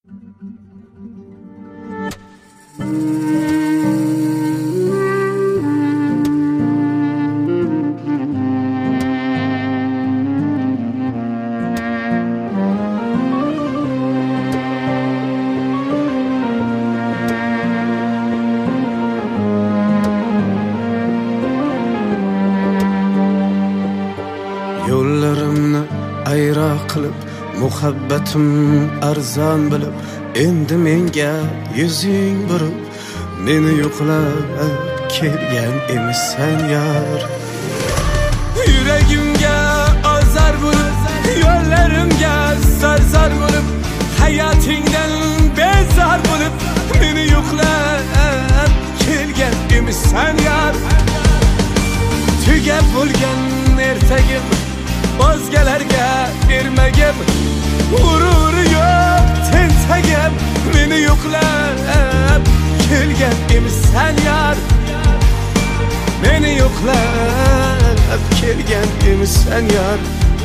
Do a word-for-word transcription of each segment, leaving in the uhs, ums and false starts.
Yo'llarimni ayro qilib, muhabbatim arzon bilib, endi menga yuzing burib, meni yo'qlab kelgan emisan yar. Yuragimga azar bo'lib, yo'llarimga zarzar bo'lib, hayotingdan bezor bo'lib, meni yo'qlab kelgan emisan yar. Tugab bo'lgan ertagim, o'zgalarga ermagim, g'ururi yo'q tentagim, meni yo'qlab kelgan emisan yar. Meni yo'qlab kelgan emisan yar.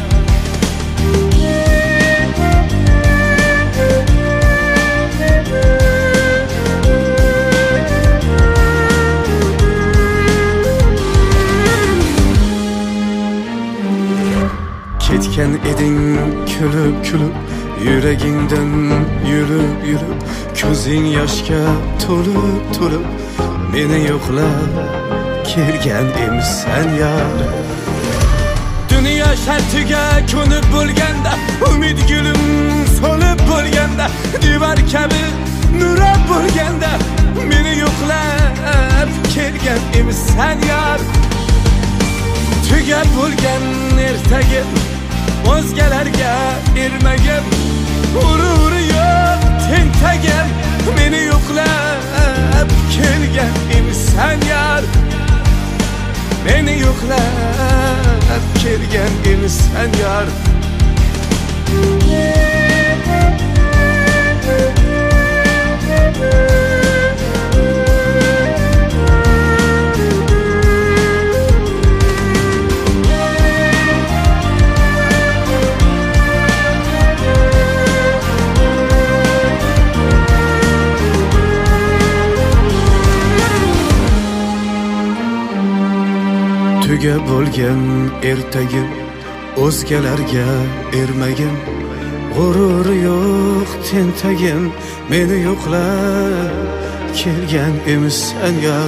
Ketgan eding kulib kulib, yuragingdan yurib yurib, ko'zing yoshga to'lib to'lib, meni yo'qlab kelgan emisan yar. Dunyo shartiga ko'nib bo'lganda, umid gulim so'lib bo'lganda, divar kabi nurab bo'lganda, meni yo'qlab kelgan emisan yar. Tugab bo'lgan ertagim, o'zgalarga ermagim, g'ururi yo'q tentagim, meni yo'qlab kelgan emisan yar. Meni yo'qlab kelgan emisan yar. Tugab bo'lgan ertagim, o'zgalarga ermagim, g'ururi yo'q tentagim, meni yo'qlab kelgan emisan yar.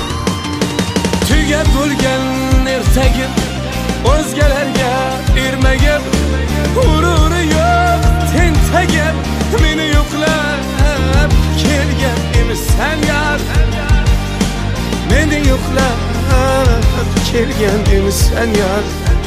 Tugab bo'lgan ertagim, o'zgalarga ermagim, g'ururi yo'q tentagim, meni yo'qlab kelgan emisan yar. Meni yo'qlab kelgan emisan yar.